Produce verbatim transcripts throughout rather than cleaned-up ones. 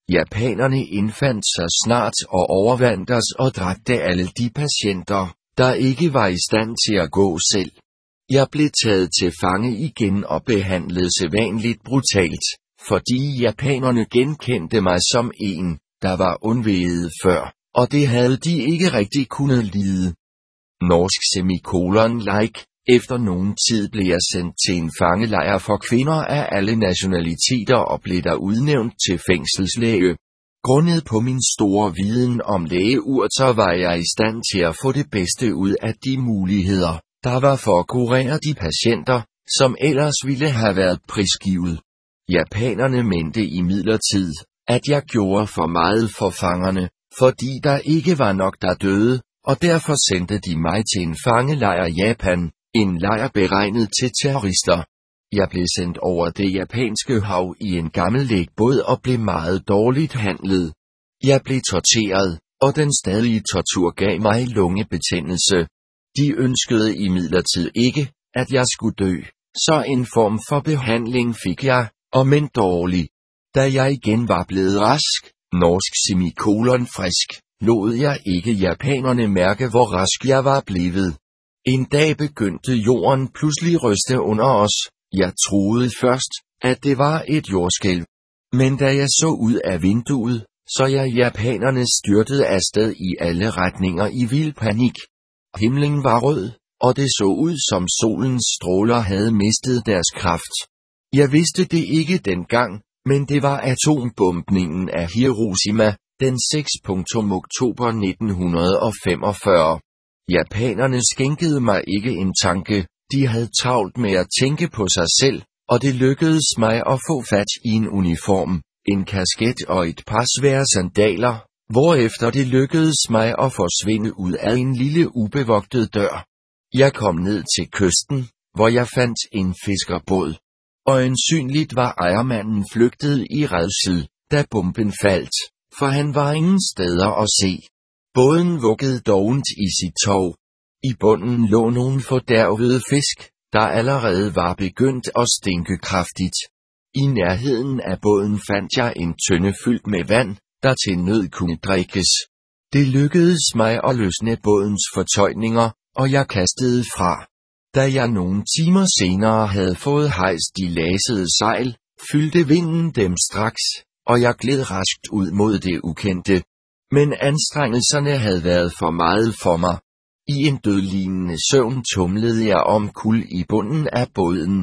Japanerne indfandt sig snart og overvandt os og dræbte alle de patienter, der ikke var i stand til at gå selv. Jeg blev taget til fange igen og behandlet sædvanligt brutalt, fordi japanerne genkendte mig som en, der var undveget før, og det havde de ikke rigtig kunnet lide. Norsk semikolon like. Efter nogen tid blev jeg sendt til en fangelejr for kvinder af alle nationaliteter og blev der udnævnt til fængselslæge. Grundet på min store viden om lægeurter var jeg i stand til at få det bedste ud af de muligheder, der var for at kurere de patienter, som ellers ville have været prisgivet. Japanerne mente imidlertid, at jeg gjorde for meget for fangerne, fordi der ikke var nok der døde, og derfor sendte de mig til en fangelejr i Japan, en lejr beregnet til terrorister. Jeg blev sendt over det japanske hav i en gammel lægbåd og blev meget dårligt handlet. Jeg blev torteret, og den stadige tortur gav mig lungebetændelse. De ønskede imidlertid ikke, at jeg skulle dø, så en form for behandling fik jeg, og men dårlig. Da jeg igen var blevet rask, norsk semikolon frisk, lod jeg ikke japanerne mærke, hvor rask jeg var blevet. En dag begyndte jorden pludselig ryste under os. Jeg troede først, at det var et jordskælv. Men da jeg så ud af vinduet, så jeg japanerne styrtede afsted i alle retninger i vild panik. Himlen var rød, og det så ud som solens stråler havde mistet deres kraft. Jeg vidste det ikke dengang, men det var atombombningen af Hiroshima, den sjette oktober nitten femogfyrre. Japanerne skænkede mig ikke en tanke, de havde travlt med at tænke på sig selv, og det lykkedes mig at få fat i en uniform, en kasket og et par svære sandaler, hvorefter det lykkedes mig at forsvinde ud af en lille ubevogtet dør. Jeg kom ned til kysten, hvor jeg fandt en fiskerbåd. Øjensynligt var ejermanden flygtet i rædsel, da bomben faldt, for han var ingen steder at se. Båden vuggede dovent i sit tov. I bunden lå nogle fordærvede fisk, der allerede var begyndt at stinke kraftigt. I nærheden af båden fandt jeg en tønde fyldt med vand, der til nød kunne drikkes. Det lykkedes mig at løsne bådens fortøjninger, og jeg kastede fra. Da jeg nogle timer senere havde fået hejst de lasede sejl, fyldte vinden dem straks, og jeg gled raskt ud mod det ukendte. Men anstrengelserne havde været for meget for mig. I en dødlignende søvn tumlede jeg omkuld i bunden af båden.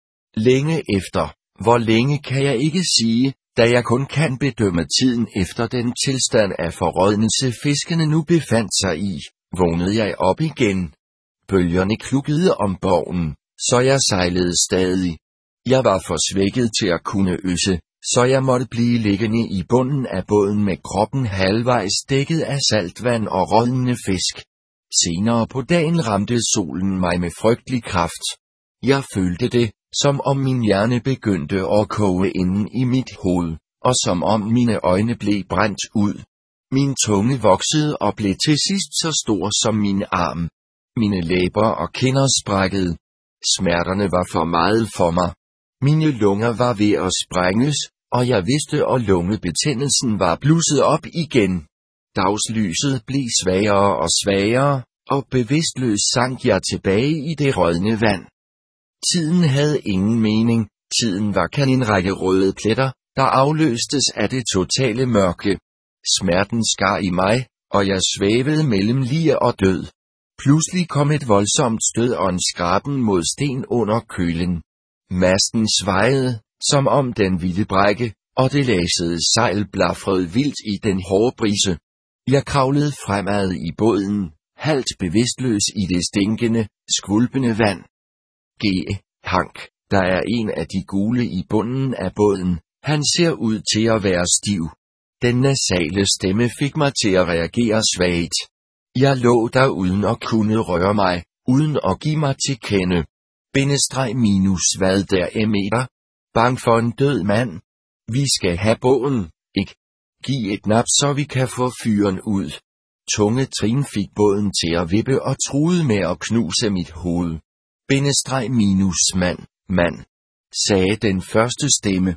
Længe efter, hvor længe kan jeg ikke sige, da jeg kun kan bedømme tiden efter den tilstand af forrådnelse fiskene nu befandt sig i, vågnede jeg op igen. Bølgerne klukkede om borgen, så jeg sejlede stadig. Jeg var for svækket til at kunne øse, så jeg måtte blive liggende i bunden af båden med kroppen halvvejs dækket af saltvand og rådnende fisk. Senere på dagen ramte solen mig med frygtelig kraft. Jeg følte det, som om min hjerne begyndte at koge inden i mit hoved, og som om mine øjne blev brændt ud. Min tunge voksede og blev til sidst så stor som min arm. Mine læber og kinder sprækkede. Smerterne var for meget for mig. Mine lunger var ved at sprænges, og jeg vidste, at lungebetændelsen var blusset op igen. Dagslyset blev svagere og svagere, og bevidstløs sank jeg tilbage i det rådne vand. Tiden havde ingen mening, tiden var kun en række røde pletter, der afløstes af det totale mørke. Smerten skar i mig, og jeg svævede mellem lig og død. Pludselig kom et voldsomt stød og en skraben mod sten under kølen. Masten svajede, som om den ville brække, og det lasede sejl blafrede vildt i den hårde brise. Jeg kravlede fremad i båden, halvt bevidstløs i det stinkende, skvulpende vand. G. Hank, der er en af de gule i bunden af båden, han ser ud til at være stiv. Den nasale stemme fik mig til at reagere svagt. Jeg lå der uden at kunne røre mig, uden at give mig til kende. Bindestreg minus hvad der er meter. Bang for en død mand. Vi skal have båden, ikke? Giv et nap, så vi kan få fyren ud. Tunge trin fik båden til at vippe og truede med at knuse mit hoved. Bindestreg minus mand, mand, sagde den første stemme.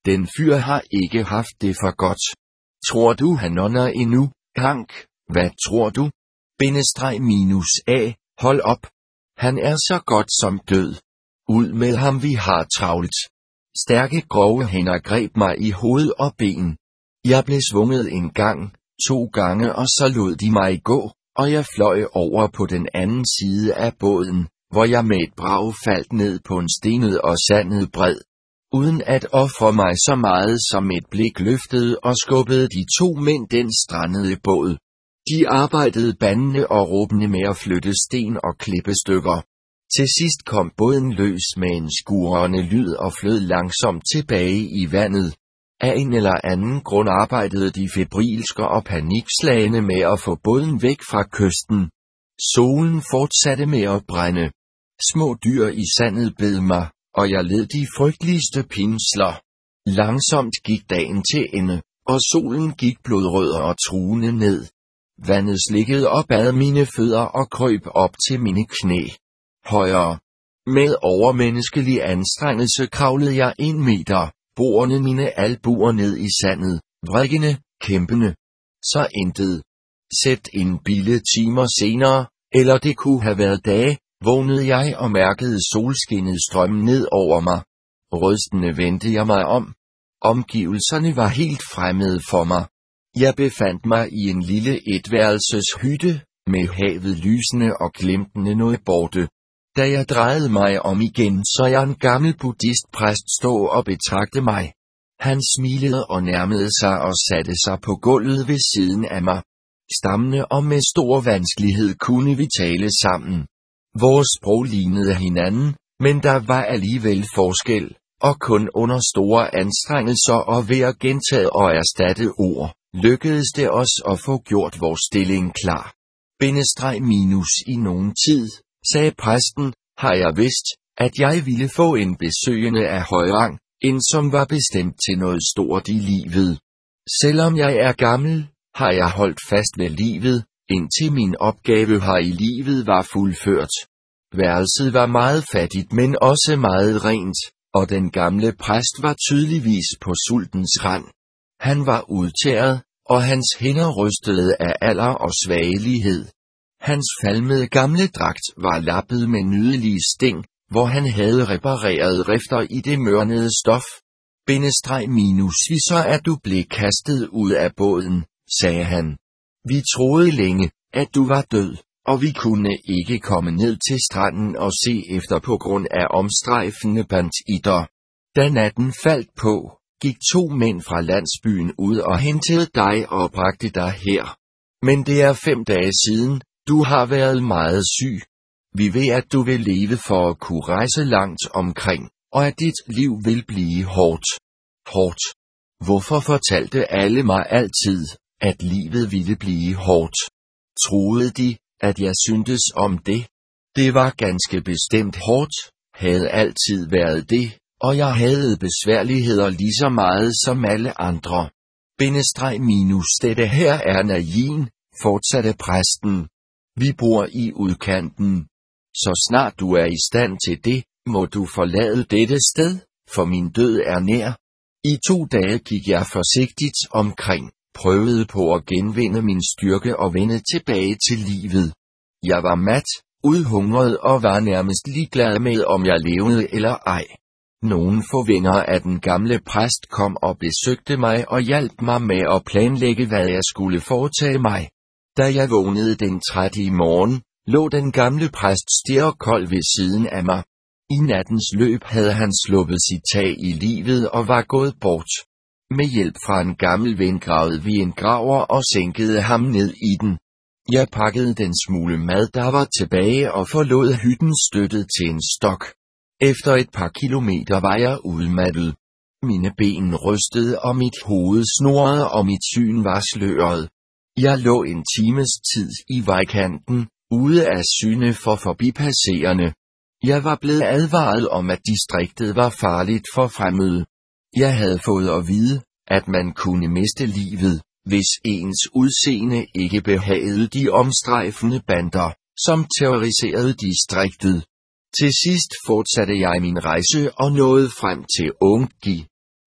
Den fyr har ikke haft det for godt. Tror du han ånder endnu, Hank? Hvad tror du? Bindestreg minus A, hold op. Han er så godt som død. Ud med ham, vi har travlt. Stærke grove hænder greb mig i hoved og ben. Jeg blev svunget en gang, to gange og så lod de mig gå, og jeg fløj over på den anden side af båden, hvor jeg med et brag faldt ned på en stenet og sandet bred. Uden at ofre mig så meget som et blik løftede og skubbede de to mænd den strandede båd. De arbejdede bandende og råbende med at flytte sten og klippestykker. Til sidst kom båden løs med en skurrende lyd og flød langsomt tilbage i vandet. Af en eller anden grund arbejdede de febrilsk og panikslagende med at få båden væk fra kysten. Solen fortsatte med at brænde. Små dyr i sandet bed mig, og jeg led de frygteligste pinsler. Langsomt gik dagen til ende, og solen gik blodrød og truende ned. Vandet slikkede op ad mine fødder og krøb op til mine knæ. Højere. Med overmenneskelig anstrengelse kravlede jeg en meter, borende mine albuer ned i sandet, vrikkende, kæmpende. Så intet. Sæt en bille timer senere, eller det kunne have været dage, vågnede jeg og mærkede solskinnet strømme ned over mig. Rystende vendte jeg mig om. Omgivelserne var helt fremmede for mig. Jeg befandt mig i en lille etværelses hytte, med havet lysende og glimtende noget borte. Da jeg drejede mig om igen, så jeg en gammel buddhistpræst stå og betragte mig. Han smilede og nærmede sig og satte sig på gulvet ved siden af mig. Stammende og med stor vanskelighed kunne vi tale sammen. Vores sprog lignede hinanden, men der var alligevel forskel, og kun under store anstrengelser og ved at gentage og erstatte ord, lykkedes det os at få gjort vores stilling klar. Bindestreg minus i nogen tid, sagde præsten, har jeg vidst, at jeg ville få en besøgende af høj rang, en som var bestemt til noget stort i livet. Selvom jeg er gammel, har jeg holdt fast ved livet, indtil min opgave her i livet var fuldført. Værelset var meget fattigt, men også meget rent, og den gamle præst var tydeligvis på sultens rand. Han var udtæret, og hans hænder rystede af alder og svagelighed. Hans falmede gamle dragt var lappet med nydelige sting, hvor han havde repareret rifter i det mørnede stof. Bindestreg minus vi så er du blev kastet ud af båden, sagde han. Vi troede længe, at du var død, og vi kunne ikke komme ned til stranden og se efter på grund af omstrejfende banditter. Da natten faldt på, gik to mænd fra landsbyen ud og hentede dig og bragte dig her. Men det er fem dage siden, du har været meget syg. Vi ved, at du vil leve for at kunne rejse langt omkring, og at dit liv vil blive hårdt. Hårdt. Hvorfor fortalte alle mig altid, at livet ville blive hårdt? Troede de, at jeg syntes om det? Det var ganske bestemt hårdt, havde altid været det, og jeg havde besværligheder lige så meget som alle andre. Bindestreg minus dette her er Najin, fortsatte præsten. Vi bor i udkanten. Så snart du er i stand til det, må du forlade dette sted, for min død er nær. I to dage gik jeg forsigtigt omkring, prøvede på at genvinde min styrke og vende tilbage til livet. Jeg var mat, udhungret og var nærmest ligeglad med om jeg levede eller ej. Nogle få venner af den gamle præst kom og besøgte mig og hjalp mig med at planlægge hvad jeg skulle foretage mig. Da jeg vågnede den tredje morgen, lå den gamle præst stjerkold ved siden af mig. I nattens løb havde han sluppet sit tag i livet og var gået bort. Med hjælp fra en gammel ven gravede vi en graver og sænkede ham ned i den. Jeg pakkede den smule mad der var tilbage og forlod hytten støttet til en stok. Efter et par kilometer var jeg udmattet. Mine ben rystede og mit hoved snurrede og mit syn var sløret. Jeg lå en times tid i vejkanten, ude af syne for forbipasserende. Jeg var blevet advaret om at distriktet var farligt for fremmede. Jeg havde fået at vide, at man kunne miste livet, hvis ens udseende ikke behagede de omstrejfende bander, som terroriserede distriktet. Til sidst fortsatte jeg min rejse og nåede frem til Unggi.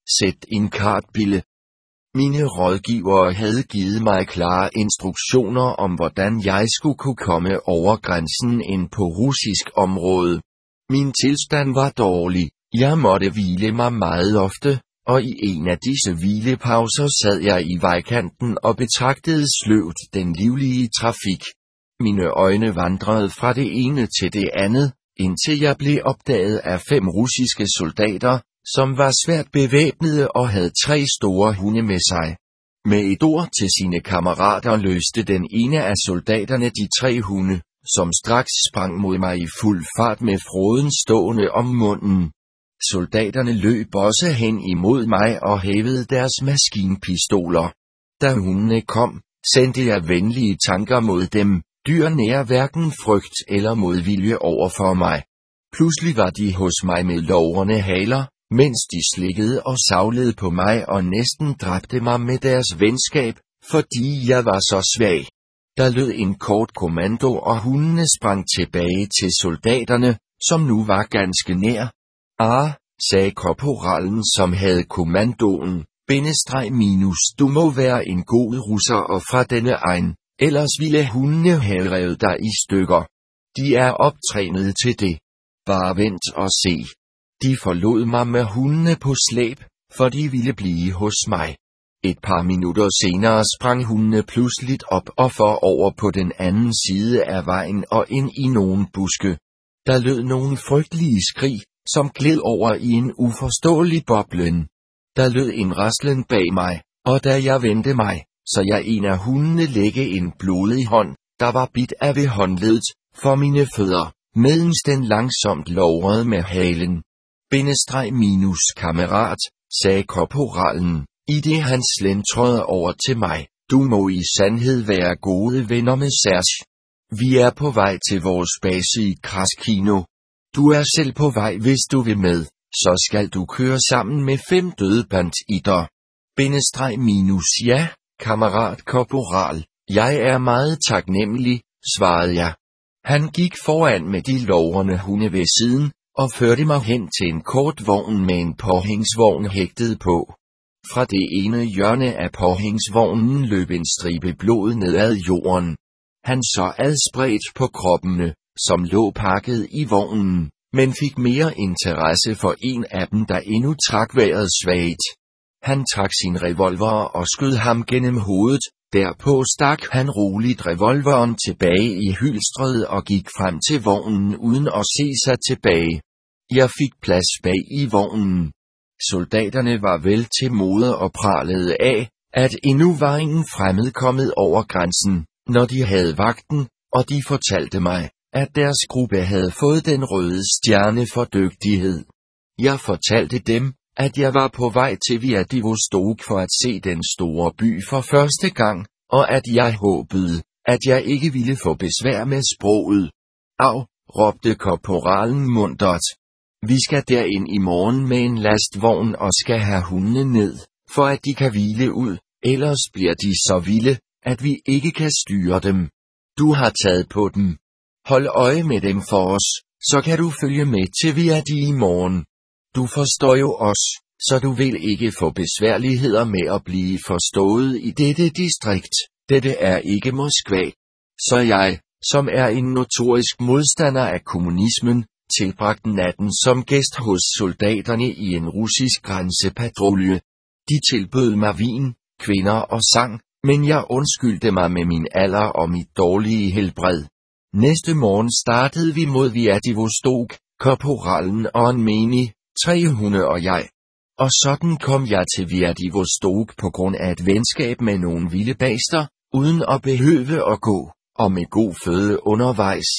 Sæt en kartbille. Mine rådgivere havde givet mig klare instruktioner om, hvordan jeg skulle kunne komme over grænsen ind på russisk område. Min tilstand var dårlig, jeg måtte hvile mig meget ofte, og i en af disse hvilepauser sad jeg i vejkanten og betragtede sløvt den livlige trafik. Mine øjne vandrede fra det ene til det andet, indtil jeg blev opdaget af fem russiske soldater, som var svært bevæbnede og havde tre store hunde med sig. Med et ord til sine kammerater løste den ene af soldaterne de tre hunde, som straks sprang mod mig i fuld fart med fråden stående om munden. Soldaterne løb også hen imod mig og hævede deres maskinpistoler. Da hundene kom, sendte jeg venlige tanker mod dem. Dyr nær hverken frygt eller modvilje over for mig. Pludselig var de hos mig med lårene haler, mens de slikkede og savlede på mig og næsten dræbte mig med deres venskab, fordi jeg var så svag. Der lød en kort kommando, og hundene sprang tilbage til soldaterne, som nu var ganske nær. Ah, sagde korporalen, som havde kommandoen, bindestreg minus, du må være en god russer og fra denne egen. Ellers ville hundene have revet dig i stykker. De er optrænet til det. Bare vent og se. De forlod mig med hundene på slæb, for de ville blive hos mig. Et par minutter senere sprang hundene pludseligt op og for over på den anden side af vejen og ind i nogle buske. Der lød nogle frygtelige skrig, som gled over i en uforståelig boblen. Der lød en raslen bag mig, og da jeg vendte mig, så jeg en af hundene lægge en blodig hånd, der var bidt af ved håndledet, for mine fødder, medens den langsomt lovrede med halen. Bindestreg minus kammerat, sagde korporalen, i det han slentrede over til mig, du må i sandhed være gode venner med Serge. Vi er på vej til vores base i Kraskino. Du er selv på vej, hvis du vil med, så skal du køre sammen med fem døde banditter. Bindestreg minus ja. Kammerat korporal, jeg er meget taknemmelig, svarede jeg. Han gik foran med de lovrende hunde ved siden, og førte mig hen til en kort vogn med en påhængsvogn hægtet på. Fra det ene hjørne af påhængsvognen løb en stribe blod nedad jorden. Han så adspredt på kroppene, som lå pakket i vognen, men fik mere interesse for en af dem, der endnu trak vejret svagt. Han trak sin revolver og skød ham gennem hovedet, derpå stak han roligt revolveren tilbage i hylstret og gik frem til vognen uden at se sig tilbage. Jeg fik plads bag i vognen. Soldaterne var vel til mode og pralede af, at endnu var ingen fremmed kommet over grænsen, når de havde vagten, og de fortalte mig, at deres gruppe havde fået den røde stjerne for dygtighed. Jeg fortalte dem, at jeg var på vej til Vladivostok for at se den store by for første gang, og at jeg håbede, at jeg ikke ville få besvær med sproget. Au, råbte korporalen muntert. Vi skal derind i morgen med en lastvogn og skal have hundene ned, for at de kan hvile ud, ellers bliver de så vilde, at vi ikke kan styre dem. Du har taget på dem. Hold øje med dem for os, så kan du følge med til Viadi i morgen. Du forstår jo os, så du vil ikke få besværligheder med at blive forstået i dette distrikt. Dette er ikke Moskva. Så jeg, som er en notorisk modstander af kommunismen, tilbragte natten som gæst hos soldaterne i en russisk grænsepatrulje. De tilbød mig vin, kvinder og sang, men jeg undskyldte mig med min alder og mit dårlige helbred. Næste morgen startede vi mod Vladivostok, korporalen og en menig, tre hunde og jeg. Og sådan kom jeg til Vladivostok på grund af et venskab med nogle vilde baster, uden at behøve at gå, og med god føde undervejs.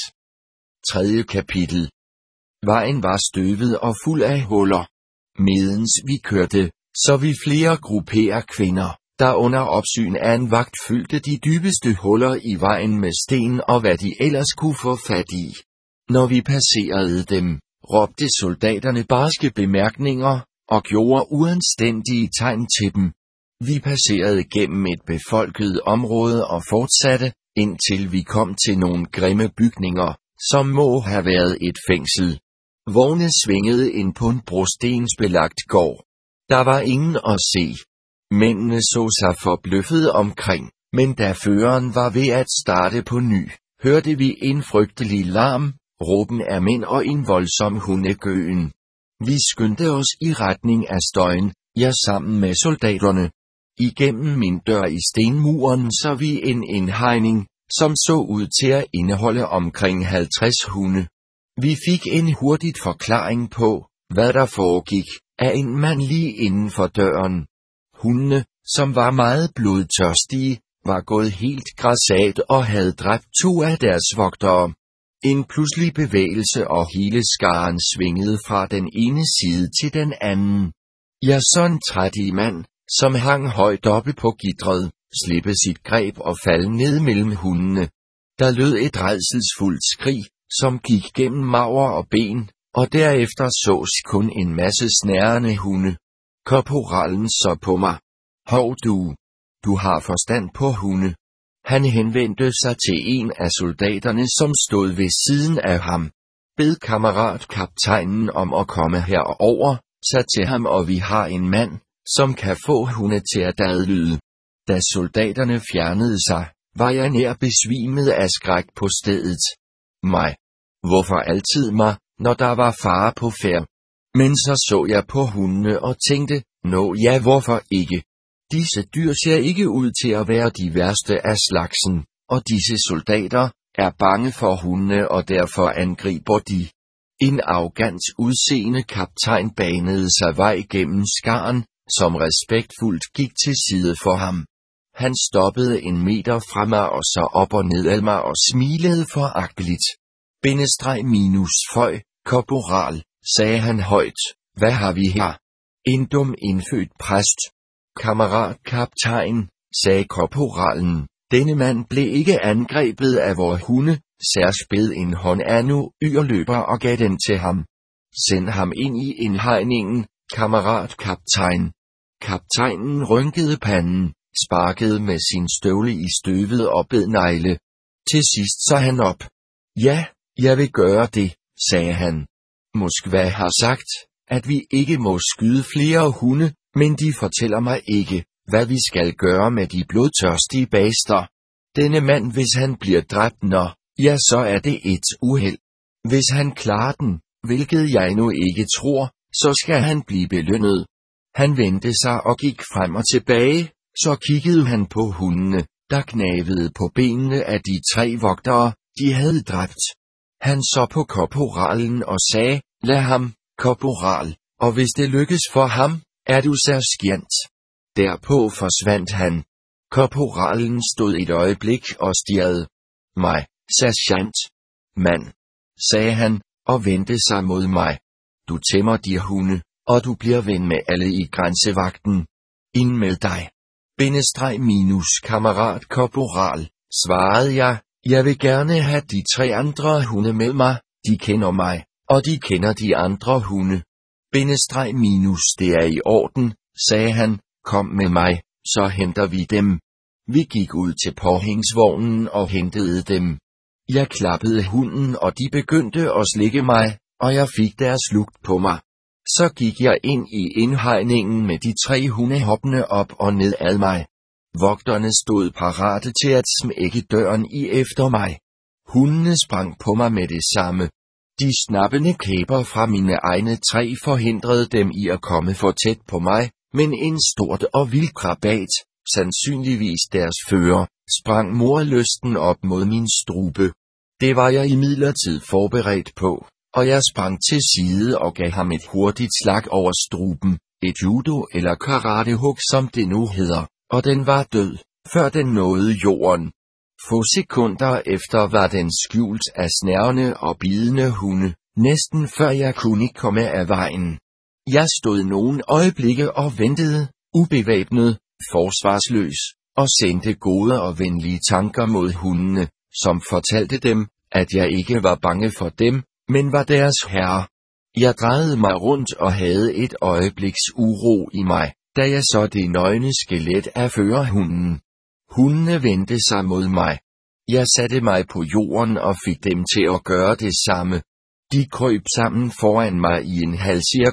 Tredje kapitel. Vejen var støvet og fuld af huller. Medens vi kørte, så vi flere grupperer kvinder, der under opsyn af en vagt fyldte de dybeste huller i vejen med sten og hvad de ellers kunne få fat i. Når vi passerede dem, råbte soldaterne barske bemærkninger, og gjorde uanstændige tegn til dem. Vi passerede gennem et befolket område og fortsatte, indtil vi kom til nogle grimme bygninger, som må have været et fængsel. Vogne svingede ind på en brostensbelagt gård. Der var ingen at se. Mændene så sig forbløffet omkring, men da føreren var ved at starte på ny, hørte vi en frygtelig larm, råben af mænd og en voldsom hundegøen. Vi skyndte os i retning af støjen, jeg sammen med soldaterne. Igennem min dør i stenmuren så vi en indhegning, som så ud til at indeholde omkring halvtreds hunde. Vi fik en hurtigt forklaring på, hvad der foregik, af en mand lige inden for døren. Hundene, som var meget blodtørstige, var gået helt grassat og havde dræbt to af deres vogtere. En pludselig bevægelse og hele skaren svingede fra den ene side til den anden. Jeg så en trættig mand, som hang højt oppe på gittret, slippe sit greb og falde ned mellem hundene. Der lød et rædselsfuldt skrig, som gik gennem maver og ben, og derefter sås kun en masse snærende hunde. Korporalen så på mig. Hov du, du har forstand på hunde. Han henvendte sig til en af soldaterne, som stod ved siden af ham. Bed kammerat-kaptajnen om at komme herover, sagde til ham, og vi har en mand, som kan få hunde til at adlyde. Da soldaterne fjernede sig, var jeg nær besvimet af skræk på stedet. Mig. Hvorfor altid mig, når der var fare på færd? Men så så jeg på hundene og tænkte, nå ja, hvorfor ikke? Disse dyr ser ikke ud til at være de værste af slagsen, og disse soldater er bange for hundene og derfor angriber de. En arrogant udseende kaptajn banede sig vej gennem skaren, som respektfuldt gik til side for ham. Han stoppede en meter fra mig og så op og ned af mig og smilede foragteligt. Bindestreg minus føj, korporal, sagde han højt, hvad har vi her? En dum indfødt præst. Kammerat kaptajn, sagde korporalen, denne mand blev ikke angrebet af vor hunde, Serge bed en hånd af nu yrløber og gav den til ham. Send ham ind i indhegningen, kammerat kaptajn. Kaptajnen rynkede panden, sparkede med sin støvle i støvet og bed negle. Til sidst så han op. Ja, jeg vil gøre det, sagde han. Moskva har sagt, at vi ikke må skyde flere hunde, men de fortæller mig ikke, hvad vi skal gøre med de blodtørstige baster. Denne mand, hvis han bliver dræbt, nå, ja, så er det et uheld. Hvis han klarer den, hvilket jeg nu ikke tror, så skal han blive belønnet. Han vendte sig og gik frem og tilbage, så kiggede han på hundene, der knagede på benene af de tre vogtere, de havde dræbt. Han så på korporalen og sagde, lad ham, korporal, og hvis det lykkes for ham, er du sergeant. Derpå forsvandt han. Korporalen stod et øjeblik og stirrede. Mig, sergeant. Mand, sagde han, og vendte sig mod mig. Du tæmmer de hunde, og du bliver ven med alle i grænsevagten. Ind med dig. Bindestreg minus kammerat korporal, svarede jeg. Jeg vil gerne have de tre andre hunde med mig, de kender mig, og de kender de andre hunde. Bindestreg minus det er i orden, sagde han, kom med mig, så henter vi dem. Vi gik ud til påhængsvognen og hentede dem. Jeg klappede hunden, og de begyndte at slikke mig, og jeg fik deres lugt på mig. Så gik jeg ind i indhegningen med de tre hunde hoppende op og ned ad mig. Vogterne stod parate til at smække døren i efter mig. Hundene sprang på mig med det samme. De snappende kæber fra mine egne træ forhindrede dem i at komme for tæt på mig, men en stort og vild krabat, sandsynligvis deres fører, sprang morlysten op mod min strube. Det var jeg imidlertid forberedt på, og jeg sprang til side og gav ham et hurtigt slag over struben, et judo eller karatehug som det nu hedder, og den var død, før den nåede jorden. Få sekunder efter var den skjult af snærende og bidende hunde, næsten før jeg kunne komme af vejen. Jeg stod nogle øjeblikke og ventede, ubevæbnet, forsvarsløs, og sendte gode og venlige tanker mod hundene, som fortalte dem, at jeg ikke var bange for dem, men var deres herre. Jeg drejede mig rundt og havde et øjebliks uro i mig, da jeg så det nøgne skelet af førerhunden. Hundene vendte sig mod mig. Jeg satte mig på jorden og fik dem til at gøre det samme. De krøb sammen foran mig i en halvcirkel,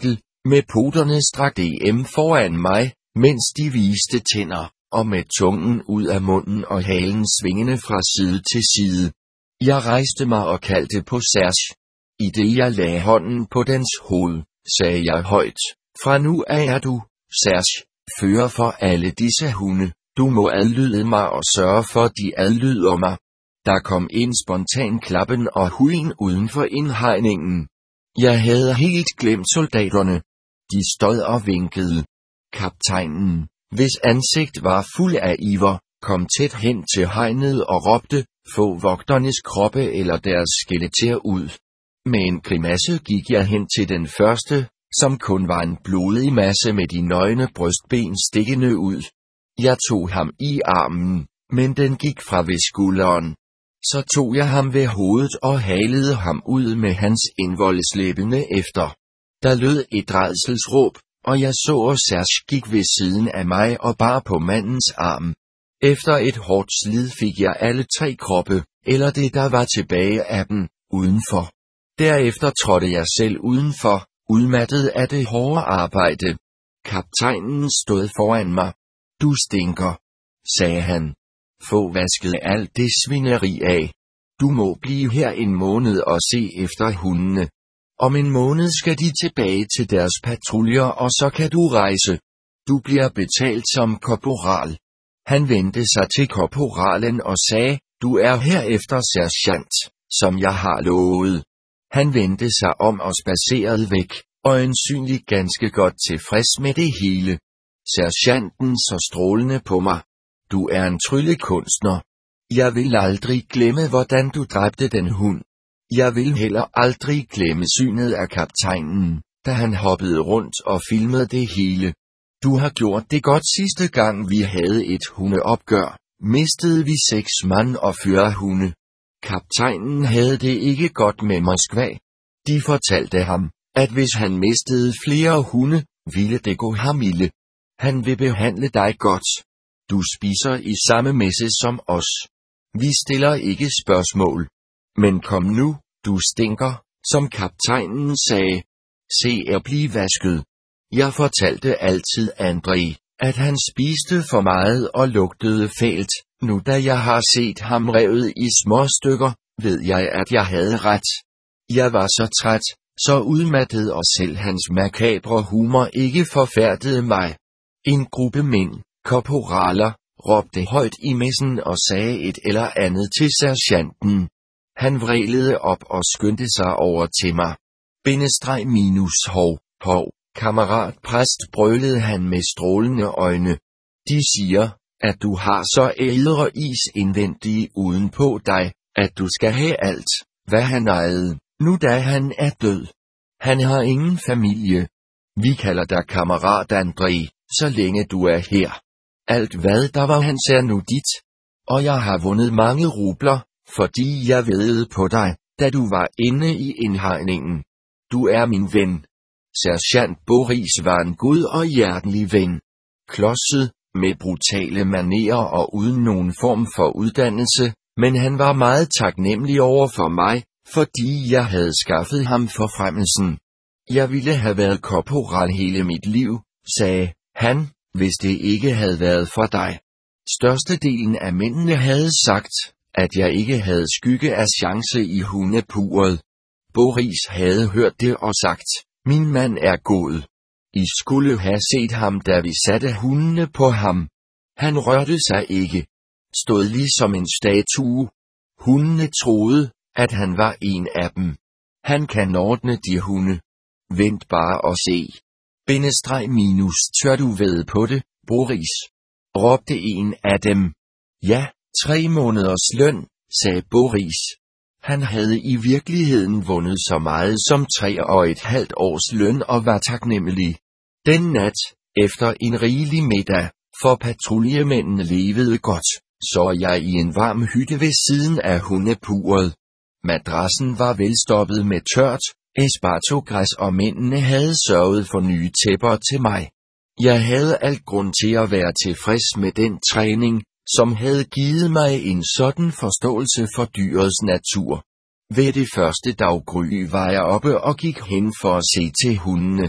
Med poterne strakte dem foran mig, mens de viste tænder, og med tungen ud af munden og halen svingende fra side til side. Jeg rejste mig og kaldte på Serge. I det jeg lagde hånden på dens hoved, sagde jeg højt, fra nu af er du, Serge, fører for alle disse hunde. Du må adlyde mig og sørge for, de adlyder mig. Der kom en spontan klappen og hujen uden for indhegningen. Jeg havde helt glemt soldaterne. De stod og vinkede. Kaptajnen, hvis ansigt var fuld af iver, kom tæt hen til hegnet og råbte, få vogternes kroppe eller deres skeletter ud. Med en grimasse gik jeg hen til den første, som kun var en blodig masse med de nøgne brystben stikkende ud. Jeg tog ham i armen, men den gik fra ved skulderen. Så tog jeg ham ved hovedet og halede ham ud med hans indvoldeslæbende efter. Der lød et rædselsråb, og jeg så og Serge gik ved siden af mig og bar på mandens arm. Efter et hårdt slid fik jeg alle tre kroppe, eller det der var tilbage af dem, udenfor. Derefter trådte jeg selv udenfor, udmattet af det hårde arbejde. Kaptajnen stod foran mig. Du stinker, sagde han. Få vasket alt det svineri af. Du må blive her en måned og se efter hundene. Om en måned skal de tilbage til deres patruljer, og så kan du rejse. Du bliver betalt som korporal. Han vendte sig til korporalen og sagde, du er herefter sergeant, som jeg har lovet. Han vendte sig om og spacerede væk, øjensynligt ganske godt tilfreds med det hele. Sergeanten så strålende på mig. Du er en tryllekunstner. Jeg vil aldrig glemme, hvordan du dræbte den hund. Jeg vil heller aldrig glemme synet af kaptajnen, da han hoppede rundt og filmede det hele. Du har gjort det godt. Sidste gang vi havde et hundeopgør, mistede vi seks mand og fyrre hunde. Kaptajnen havde det ikke godt med Moskva. De fortalte ham, at hvis han mistede flere hunde, ville det gå ham ilde. Han vil behandle dig godt. Du spiser i samme messe som os. Vi stiller ikke spørgsmål. Men kom nu, du stinker, som kaptajnen sagde. Se at blive vasket. Jeg fortalte altid André, at han spiste for meget og lugtede fælt. Nu da jeg har set ham revet i små stykker, ved jeg at jeg havde ret. Jeg var så træt, så udmattet, og selv hans makabre humor ikke forfærdede mig. En gruppe mænd, korporaler, råbte højt i messen og sagde et eller andet til sergeanten. Han vrælede op og skyndte sig over til mig. Bindestreg minus hov, hov, kammerat præst, brølede han med strålende øjne. De siger, at du har så ældre is indvendige uden på dig, at du skal have alt, hvad han ejede, nu da han er død. Han har ingen familie. Vi kalder dig kammerat André, så længe du er her. Alt hvad der var hans er nu dit. Og jeg har vundet mange rubler, fordi jeg vædede på dig, da du var inde i indhegningen. Du er min ven. Sergeant Boris var en god og hjertelig ven. Klodset, med brutale manerer og uden nogen form for uddannelse, men han var meget taknemmelig over for mig, fordi jeg havde skaffet ham forfremmelsen. Jeg ville have været korporal hele mit liv, sagde han, hvis det ikke havde været for dig. Størstedelen af mændene havde sagt, at jeg ikke havde skygge af chance i hundepuret. Boris havde hørt det og sagt, min mand er god. I skulle have set ham, da vi satte hundene på ham. Han rørte sig ikke. Stod ligesom en statue. Hundene troede, at han var en af dem. Han kan ordne de hunde. Vent bare og se. Bindestreg minus, tør du ved på det, Boris? Råbte en af dem. Ja, tre måneders løn, sagde Boris. Han havde i virkeligheden vundet så meget som tre og et halvt års løn og var taknemmelig. Den nat, efter en rigelig middag, for patruljemændene levede godt, så jeg i en varm hytte ved siden af hundepuret. Madrassen var velstoppet med tørt espartogræs, og mændene havde sørget for nye tæpper til mig. Jeg havde alt grund til at være tilfreds med den træning, som havde givet mig en sådan forståelse for dyrets natur. Ved det første daggry var jeg oppe og gik hen for at se til hundene.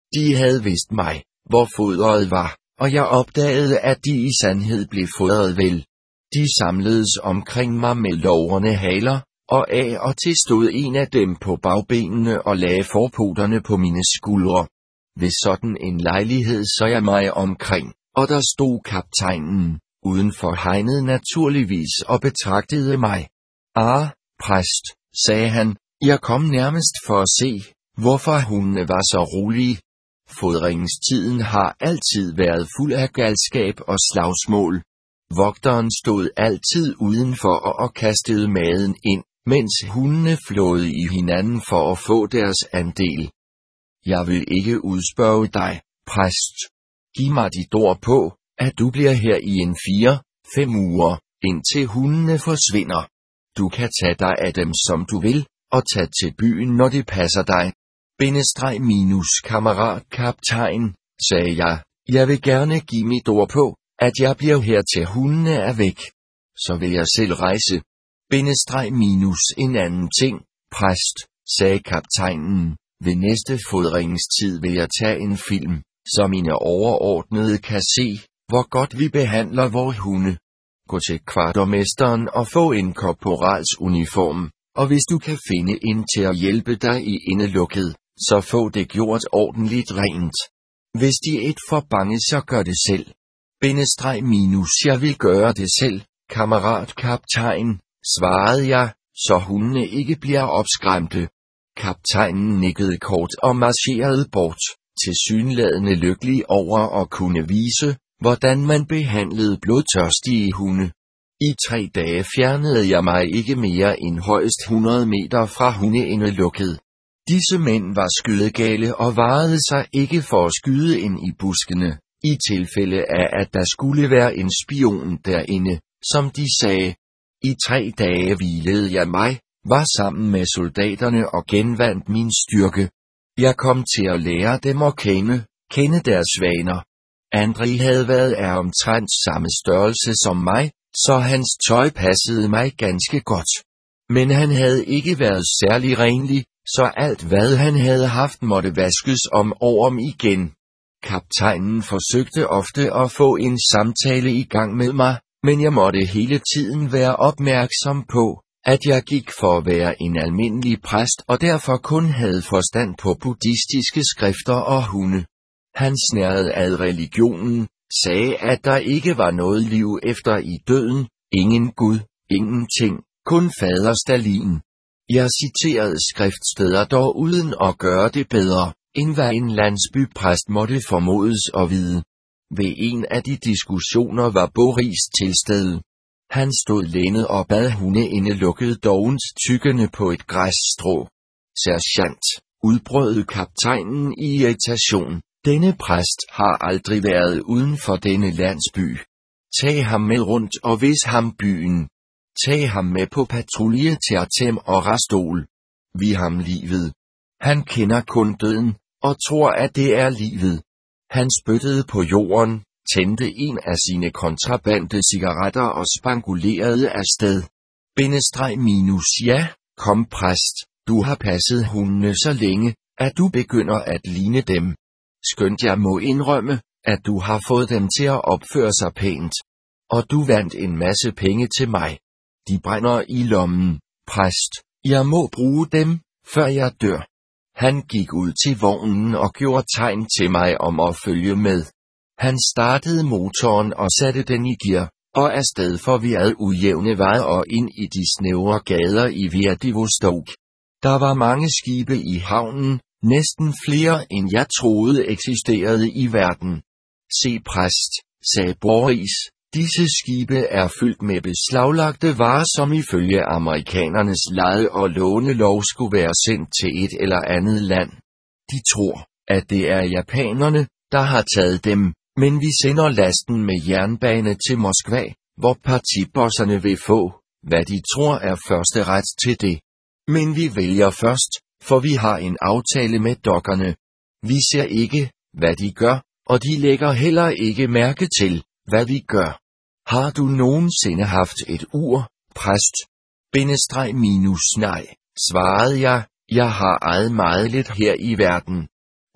De havde vist mig, hvor fodret var, og jeg opdagede, at de i sandhed blev fodret vel. De samledes omkring mig med lårene haler, og af og til stod en af dem på bagbenene og lagde forpoterne på mine skuldre. Ved sådan en lejlighed så jeg mig omkring, og der stod kaptajnen, uden for hegnet naturligvis, og betragtede mig. Ah, præst, sagde han, jeg kom nærmest for at se, hvorfor hundene var så rolige. Fodringstiden har altid været fuld af galskab og slagsmål. Vogteren stod altid udenfor og, og kastede maden ind, mens hundene flåede i hinanden for at få deres andel. Jeg vil ikke udspørge dig, præst. Giv mig dit ord på, at du bliver her i en fire, fem uger, indtil hundene forsvinder. Du kan tage dig af dem som du vil, og tage til byen når det passer dig. Bindestreg minus kammerat kaptajn, sagde jeg, jeg vil gerne give mit ord på, at jeg bliver her til hundene er væk. Så vil jeg selv rejse. Bindestreg minus en anden ting, præst, sagde kaptajnen, ved næste fodringstid vil jeg tage en film, så mine overordnede kan se, hvor godt vi behandler vores hunde. Gå til kvartermesteren og få en korporals uniform, og hvis du kan finde en til at hjælpe dig i indelukket, så få det gjort ordentligt rent. Hvis de et for bange, så gør det selv. Bindestreg minus jeg vil gøre det selv, kammerat kaptajn, svarede jeg, så hundene ikke bliver opskræmte. Kaptajnen nikkede kort og marcherede bort, tilsyneladende lykkelig over at kunne vise, hvordan man behandlede blodtørstige hunde. I tre dage fjernede jeg mig ikke mere end højst hundrede meter fra hundeindelukket. Disse mænd var skydegale og varede sig ikke for at skyde ind i buskene, i tilfælde af at der skulle være en spion derinde, som de sagde. I tre dage hvilede jeg mig, var sammen med soldaterne og genvandt min styrke. Jeg kom til at lære dem at kende, kende deres vaner. André havde været af omtrent samme størrelse som mig, så hans tøj passede mig ganske godt. Men han havde ikke været særlig renlig, så alt hvad han havde haft måtte vaskes om og om igen. Kaptajnen forsøgte ofte at få en samtale i gang med mig, men jeg måtte hele tiden være opmærksom på, at jeg gik for at være en almindelig præst og derfor kun havde forstand på buddhistiske skrifter og hunde. Han snærede ad religionen, sagde at der ikke var noget liv efter i døden, ingen Gud, ingenting, kun fader Stalin. Jeg citerede skriftsteder dog uden at gøre det bedre, end hvad en landsbypræst måtte formodes at vide. Ved en af de diskussioner var Boris til stede. Han stod lænet og bad hundeindelukket dovent tyggende på et græsstrå. Sergeant, udbrød kaptajnen i irritation. Denne præst har aldrig været uden for denne landsby. Tag ham med rundt og vis ham byen. Tag ham med på patrulje til Artem og Rastol. Vi ham livet. Han kender kun døden, og tror at det er livet. Han spyttede på jorden, tændte en af sine kontrabande cigaretter og spangulerede afsted. Bindestreg minus ja, kom præst, du har passet hundene så længe, at du begynder at ligne dem. Skønt jeg må indrømme, at du har fået dem til at opføre sig pænt. Og du vandt en masse penge til mig. De brænder i lommen, præst, jeg må bruge dem, før jeg dør. Han gik ud til vognen og gjorde tegn til mig om at følge med. Han startede motoren og satte den i gear, og afsted for vi ad ujævne veje og ind i de snævre gader i Vladivostok. Der var mange skibe i havnen, næsten flere end jeg troede eksisterede i verden. Se præst, sagde Boris, disse skibe er fyldt med beslaglagte varer, som ifølge amerikanernes leje- og lånelov skulle være sendt til et eller andet land. De tror, at det er japanerne, der har taget dem, men vi sender lasten med jernbane til Moskva, hvor partibosserne vil få, hvad de tror er første ret til det. Men vi vælger først, for vi har en aftale med dokkerne. Vi ser ikke, hvad de gør, og de lægger heller ikke mærke til, hvad vi gør. Har du nogensinde haft et ur, præst? Bindestreg minus nej, svarede jeg, jeg har ejet meget lidt her i verden.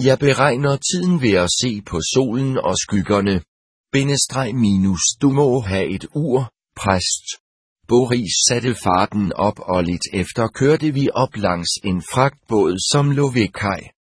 Jeg beregner tiden ved at se på solen og skyggerne. Bindestreg minus, du må have et ur, præst. Boris satte farten op, og lidt efter kørte vi op langs en fragtbåd, som lå ved kaj.